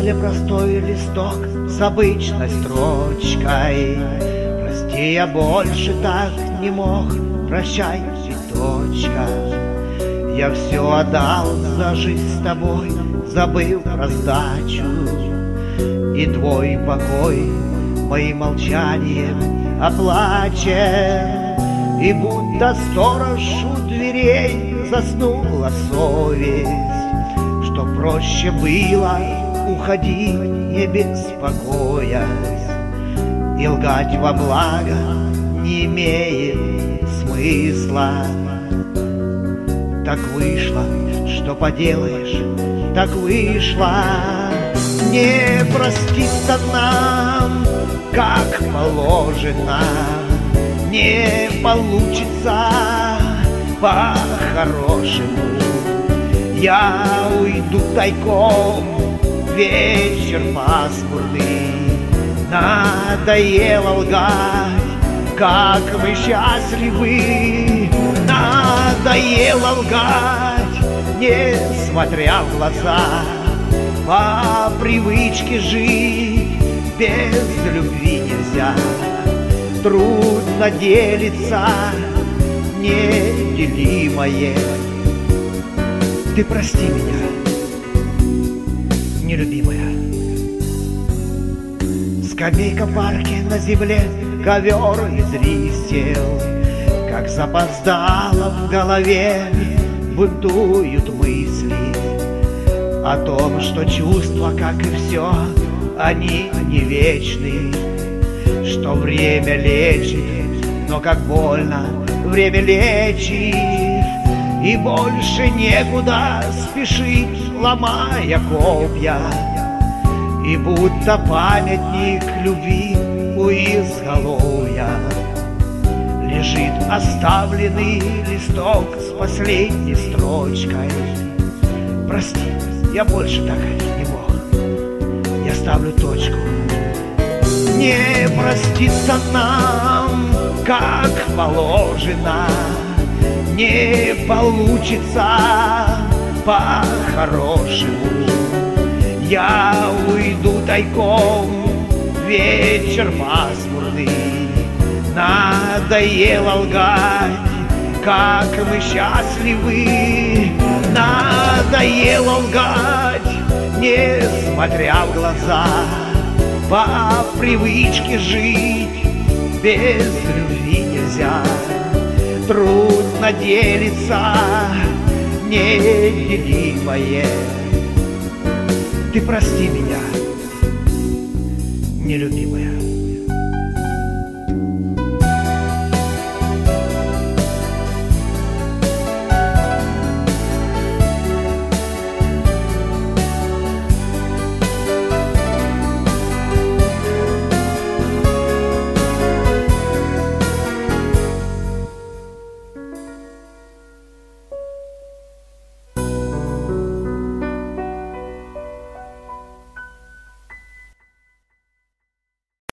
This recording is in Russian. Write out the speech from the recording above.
возле простой листок с обычной строчкой. Прости, я больше так не мог, прощай, и точка. Я все отдал за жизнь с тобой, забыл про сдачу. И твой покой моим молчанием оплачен. И будто сторож у дверей заснула совесть, что проще было уходить, не беспокоясь, и лгать во благо не имеет смысла. Так вышло, что поделаешь, так вышло. Не проститься нам, как положено, не получится по-хорошему. Я уйду тайком, вечер пасмурный. Надоело лгать, как мы счастливы. Надоело лгать, несмотря в глаза. По привычке жить без любви нельзя. Трудно делиться неделимое. Ты прости меня, нелюбимая. Скамейка в парке, на земле ковер из листьев, как запоздало в голове бунтуют мысли о том, что чувства, как и все, они не вечны, что время лечит, но как больно время лечит, и больше некуда спешить, ломая копья, и будто памятник любви у изголовья лежит оставленный листок с последней строчкой. Прости, я больше так не мог, я ставлю точку. Не проститься нам, как положено, не получится по-хорошему. Я уйду тайком, вечер пасмурный. Надоело лгать, как мы счастливы. Надоело лгать, несмотря в глаза. По привычке жить без любви нельзя. Трудно делиться неделимое. Ты прости меня, нелюбимая.